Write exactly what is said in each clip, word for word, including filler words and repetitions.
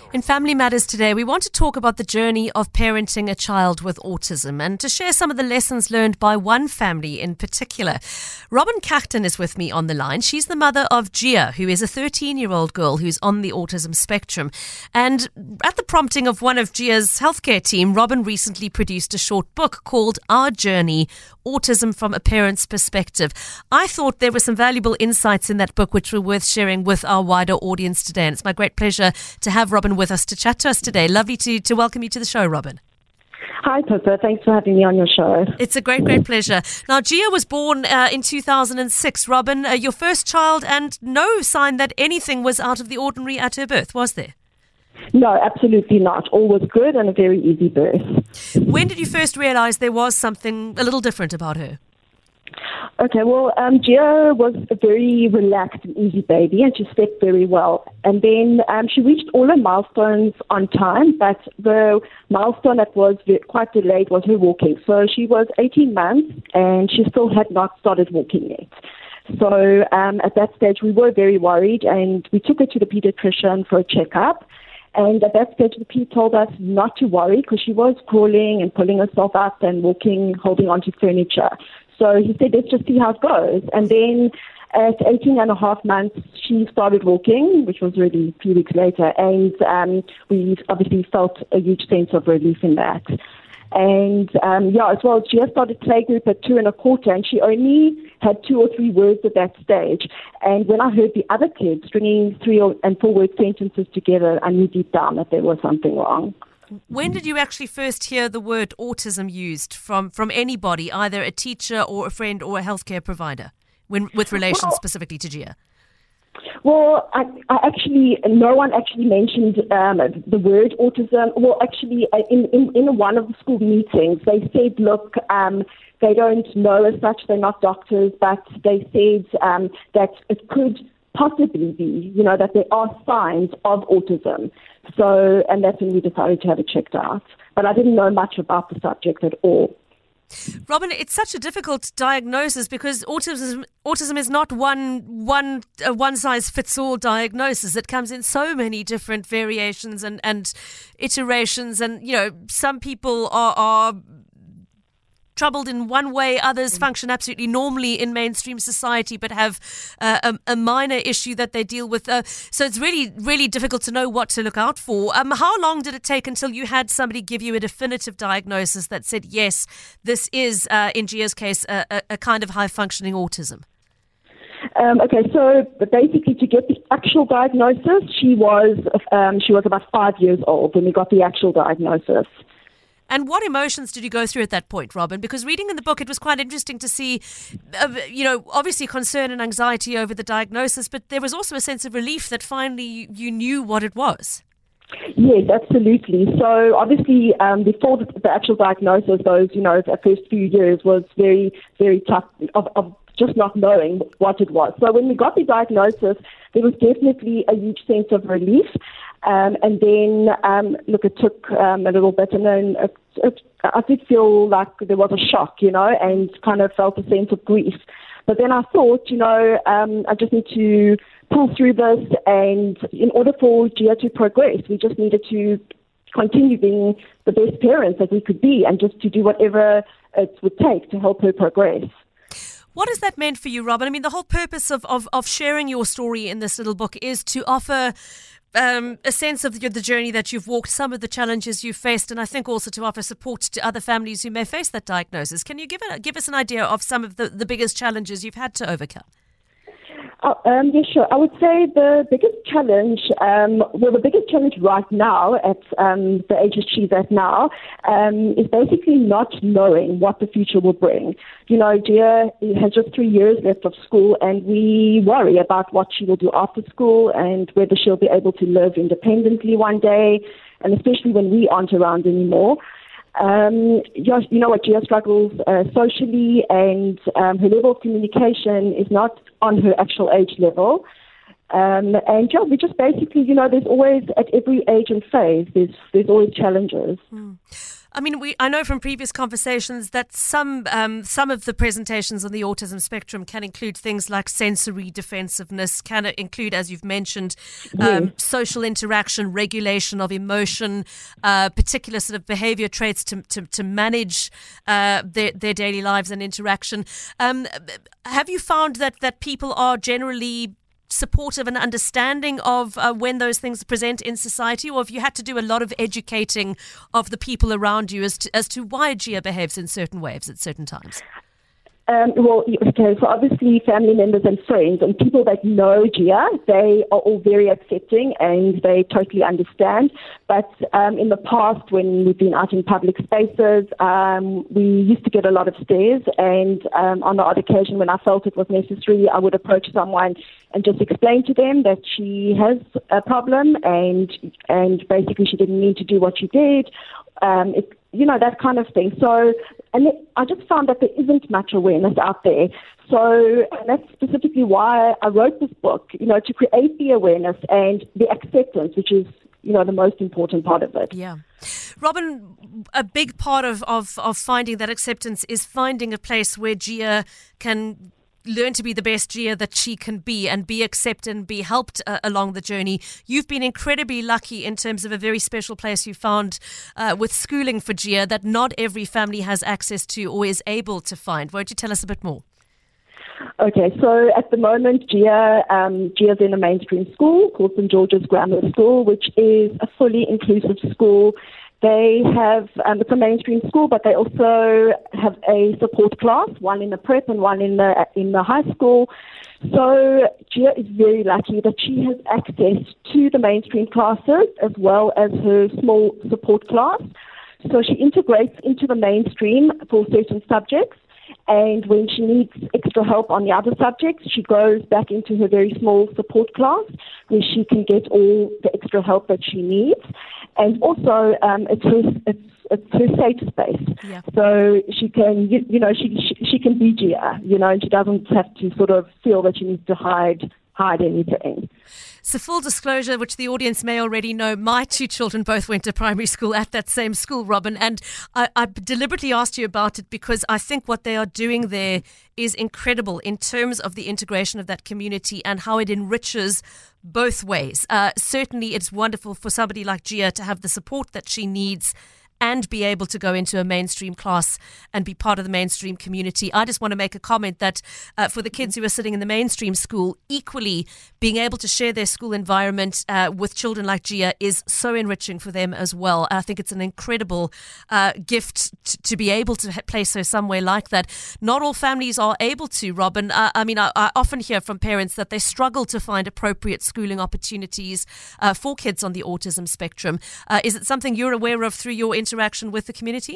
In Family Matters today, we want to talk about the journey of parenting a child with autism and to share some of the lessons learned by one family in particular. Robin Cachten is with me on the line. She's the mother of Gia, who is a thirteen-year-old girl who's on the autism spectrum. And at the prompting of one of Gia's healthcare team, Robin recently produced a short book called Our Journey, Autism from a Parent's Perspective. I thought there were some valuable insights in that book which were worth sharing with our wider audience today. And it's my great pleasure to have Robin with us to chat to us today. Lovely to, to welcome you to the show, Robin. Hi, Pippa. Thanks for having me on your show. It's a great, great pleasure. Now, Gia was born uh, in two thousand six. Robin, uh, your first child, and no sign that anything was out of the ordinary at her birth, was there? No, absolutely not. All was good and a very easy birth. When did you first realise there was something a little different about her? Okay, well, um, Gia was a very relaxed and easy baby, and she slept very well. And then um, she reached all her milestones on time, but the milestone that was quite delayed was her walking. So she was eighteen months, and she still had not started walking yet. So um, at that stage, we were very worried, and we took her to the pediatrician for a checkup. And at that stage, the P told us not to worry because she was crawling and pulling herself up and walking, holding onto furniture. So he said, let's just see how it goes. And then at eighteen and a half months, she started walking, which was really a few weeks later. And um, we obviously felt a huge sense of relief in that. And um, yeah, as well, she had started playgroup at two and a quarter, and she only had two or three words at that stage. And when I heard the other kids stringing three or, and four word sentences together, I knew deep down that there was something wrong. When did you actually first hear the word autism used from, from anybody, either a teacher or a friend or a healthcare provider, when with relation well, specifically to Gia? Well, I, I actually, no one actually mentioned um, the word autism. Well, actually, in, in, in one of the school meetings, they said, look, um, they don't know as such, they're not doctors, but they said um, that it could possibly be, you know, that there are signs of autism. So, and that's when we decided to have it checked out. But I didn't know much about the subject at all. Robin, it's such a difficult diagnosis because autism autism is not one one uh, one size fits all diagnosis. It comes in so many different variations and, and iterations, and you know some people are, are troubled in one way, others function absolutely normally in mainstream society but have uh, a, a minor issue that they deal with. Uh, so it's really, really difficult to know what to look out for. Um, how long did it take until you had somebody give you a definitive diagnosis that said, yes, this is, uh, in Gia's case, a, a, a kind of high-functioning autism? Um, okay, so basically to get the actual diagnosis, she was um, she was about five years old when we got the actual diagnosis. And what emotions did you go through at that point, Robin? Because reading in the book, it was quite interesting to see, uh, you know, obviously concern and anxiety over the diagnosis, but there was also a sense of relief that finally you knew what it was. Yes, absolutely. So obviously, um, before the, the actual diagnosis, those, you know, the first few years was very, very tough of, of just not knowing what it was. So when we got the diagnosis, there was definitely a huge sense of relief. Um, and then, um, look, it took um, a little bit, and then it, it, I did feel like there was a shock, you know, and kind of felt a sense of grief. But then I thought, you know, um, I just need to pull through this, and in order for Gia to progress, we just needed to continue being the best parents that we could be, and just to do whatever it would take to help her progress. What has that meant for you, Robin? I mean, the whole purpose of, of, of sharing your story in this little book is to offer Um, a sense of the, the journey that you've walked, some of the challenges you've faced, and I think also to offer support to other families who may face that diagnosis. Can you give it, give us an idea of some of the, the biggest challenges you've had to overcome? Oh, um, yeah, sure. I would say the biggest challenge, um, well, the biggest challenge right now at um, the age that she's at now um, is basically not knowing what the future will bring. You know, Gia has just three years left of school, and we worry about what she will do after school and whether she'll be able to live independently one day, and especially when we aren't around anymore. Um, you know what, Gia struggles uh, socially, and um, her level of communication is not on her actual age level. Um, and yeah, we just basically, you know, there's always, at every age and phase, there's there's always challenges. Mm. I mean, we I know from previous conversations that some um, some of the presentations on the autism spectrum can include things like sensory defensiveness, can include, as you've mentioned, um, Yes. social interaction, regulation of emotion, uh, particular sort of behavior traits to to, to manage uh, their their daily lives and interaction. Um, have you found that that people are generally supportive and understanding of uh, when those things present in society, or have you had to do a lot of educating of the people around you as to, as to why Gia behaves in certain ways at certain times? Um, well, okay, so obviously family members and friends and people that know Gia, they are all very accepting and they totally understand. But um, in the past, when we've been out in public spaces, um, we used to get a lot of stares, and um, on the odd occasion when I felt it was necessary, I would approach someone and just explain to them that she has a problem and and basically she didn't need to do what she did. Um, it, you know, that kind of thing. So, and it, I just found that there isn't much awareness out there. So and that's specifically why I wrote this book, you know, to create the awareness and the acceptance, which is, you know, the most important part of it. Yeah. Robin, a big part of, of, of finding that acceptance is finding a place where Gia can learn to be the best Gia that she can be and be accepted and be helped uh, along the journey. You've been incredibly lucky in terms of a very special place you found uh, with schooling for Gia that not every family has access to or is able to find. Won't you tell us a bit more? Okay, so at the moment, Gia, um, Gia's in a mainstream school called Saint George's Grammar School, which is a fully inclusive school. They have, um, it's a mainstream school, but they also have a support class, one in the prep and one in the in the high school. So Gia is very lucky that she has access to the mainstream classes as well as her small support class. So she integrates into the mainstream for certain subjects. And when she needs extra help on the other subjects, she goes back into her very small support class where she can get all the extra help that she needs. And also, um, it's her it's, it's her safe space. Yeah. So she can, you, you know, she, she she can be Gia, you know, and she doesn't have to sort of feel that she needs to hide hide anything. So full disclosure, which the audience may already know, my two children both went to primary school at that same school, Robin, and I, I deliberately asked you about it because I think what they are doing there is incredible in terms of the integration of that community and how it enriches both ways. Uh, certainly it's wonderful for somebody like Gia to have the support that she needs and be able to go into a mainstream class and be part of the mainstream community. I just want to make a comment that uh, for the kids who are sitting in the mainstream school, equally being able to share their school environment uh, with children like Gia is so enriching for them as well. I think it's an incredible uh, gift t- to be able to ha- place her somewhere like that. Not all families are able to, Robin. Uh, I mean, I, I often hear from parents that they struggle to find appropriate schooling opportunities uh, for kids on the autism spectrum. Uh, is it something you're aware of through your interaction with the community?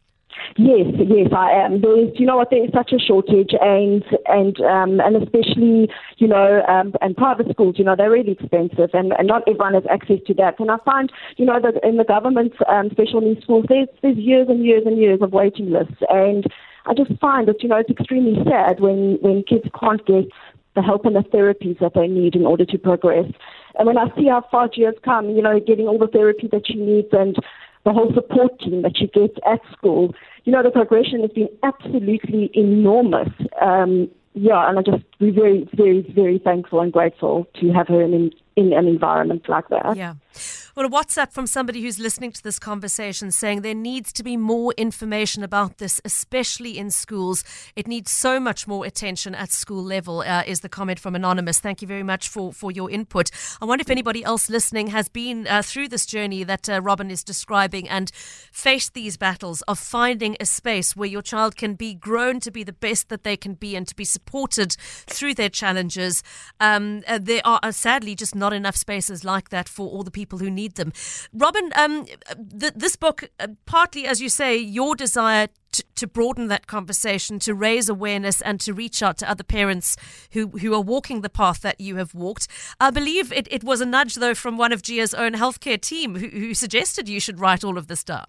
Yes, yes, I am. There's, you know what, there is such a shortage, and and um, and especially, you know, um, and private schools, you know, they're really expensive, and, and not everyone has access to that. And I find, you know, that in the government um, special needs schools, there's there's years and years and years of waiting lists, and I just find that, you know, it's extremely sad when when kids can't get the help and the therapies that they need in order to progress. And when I see how far Gia's come, you know, getting all the therapy that she needs and the whole support team that she gets at school, you know, the progression has been absolutely enormous. Um, yeah, and I just, we're very, very, very thankful and grateful to have her in, in an environment like that. Yeah. Well, a WhatsApp from somebody who's listening to this conversation saying there needs to be more information about this, especially in schools. It needs so much more attention at school level, uh, is the comment from Anonymous. Thank you very much for, for your input. I wonder if anybody else listening has been uh, through this journey that uh, Robin is describing and faced these battles of finding a space where your child can be grown to be the best that they can be and to be supported through their challenges. Um, uh, there are uh, sadly just not enough spaces like that for all the people who need them. Robin, um, th- this book, uh, partly, as you say, your desire to, to broaden that conversation, to raise awareness and to reach out to other parents who, who are walking the path that you have walked. I believe it, it was a nudge, though, from one of Gia's own healthcare team who, who suggested you should write all of this down.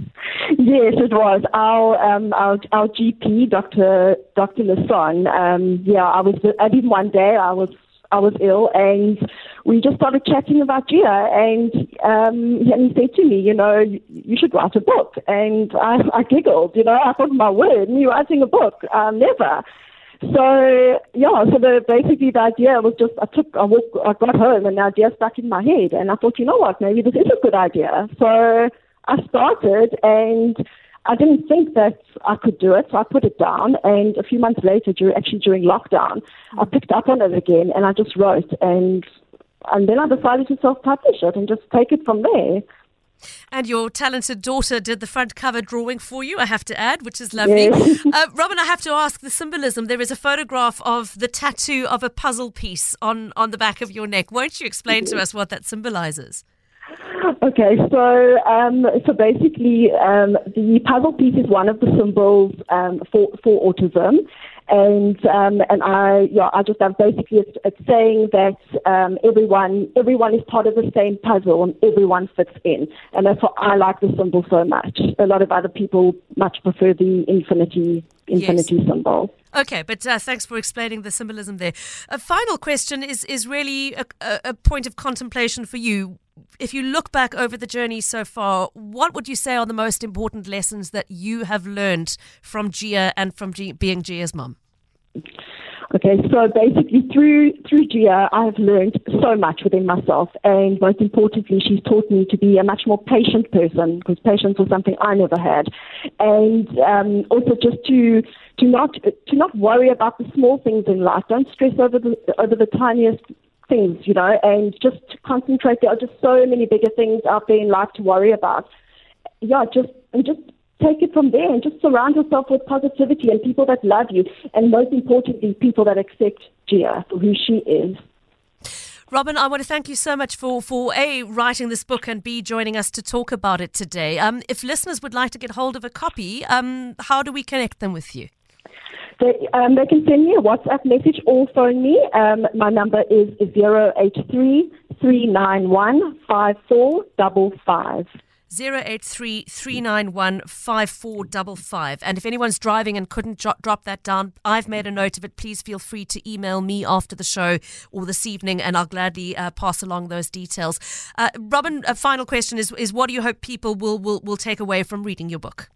Yes, it was our um, our our G P, Doctor Doctor Lasson. Um, yeah, I was. I did one day. I was I was ill, and we just started chatting about Gia, and um, and he said to me, you know, you should write a book. And I, I giggled, you know, I thought, my word, me writing a book, um, never. So, yeah, so the, basically the idea was just, I took, I, walk, I got home and the idea stuck in my head, and I thought, you know what, maybe this is a good idea. So I started, and I didn't think that I could do it, so I put it down, and a few months later, during, actually during lockdown, I picked up on it again, and I just wrote, and and then I decided to self-publish it and just take it from there. And your talented daughter did the front cover drawing for you, I have to add, which is lovely. Yes. uh, Robin, I have to ask the symbolism. There is a photograph of the tattoo of a puzzle piece on, on the back of your neck. Won't you explain to us what that symbolizes? Okay, so um, so basically, um, the puzzle piece is one of the symbols um, for for autism, and um, and I yeah I just have basically it's, it's saying that um, everyone everyone is part of the same puzzle and everyone fits in, and that's why I like the symbol so much. A lot of other people much prefer the infinity infinity yes. symbol. Okay, but uh, thanks for explaining the symbolism there. A final question is is really a, a, a point of contemplation for you. If you look back over the journey so far, what would you say are the most important lessons that you have learned from Gia and from G- being Gia's mum? Okay, so basically through through Gia, I have learned so much within myself, and most importantly, she's taught me to be a much more patient person, because patience was something I never had, and um, also just to to not to not worry about the small things in life. Don't stress over the over the tiniest things, you know, and just to concentrate. There are just so many bigger things out there in life to worry about. Yeah, just and just. Take it from there and just surround yourself with positivity and people that love you, and most importantly, people that accept Gia for who she is. Robin, I want to thank you so much for, for A, writing this book, and B, joining us to talk about it today. Um, if listeners would like to get hold of a copy, um, how do we connect them with you? They, um, they can send me a WhatsApp message or phone me. Um, my number is zero eight three, three nine one, five four five five. zero eight three, three nine one, five four five five. And if anyone's driving and couldn't jo- drop that down, I've made a note of it. Please feel free to email me after the show or this evening, and I'll gladly uh, pass along those details. Uh, Robin, a final question is, is what do you hope people will, will, will take away from reading your book?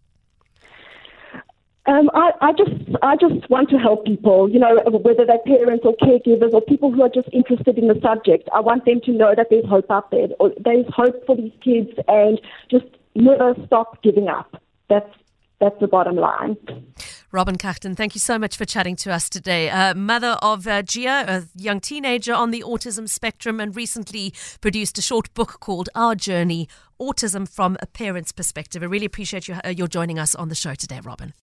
Um, I, I just I just want to help people, you know, whether they're parents or caregivers or people who are just interested in the subject. I want them to know that there's hope out there. Or there's hope for these kids, and just never stop giving up. That's that's the bottom line. Robin Cachten, thank you so much for chatting to us today. Uh, mother of uh, Gia, a young teenager on the autism spectrum, and recently produced a short book called Our Journey, Autism from a Parent's Perspective. I really appreciate you, uh, your joining us on the show today, Robin.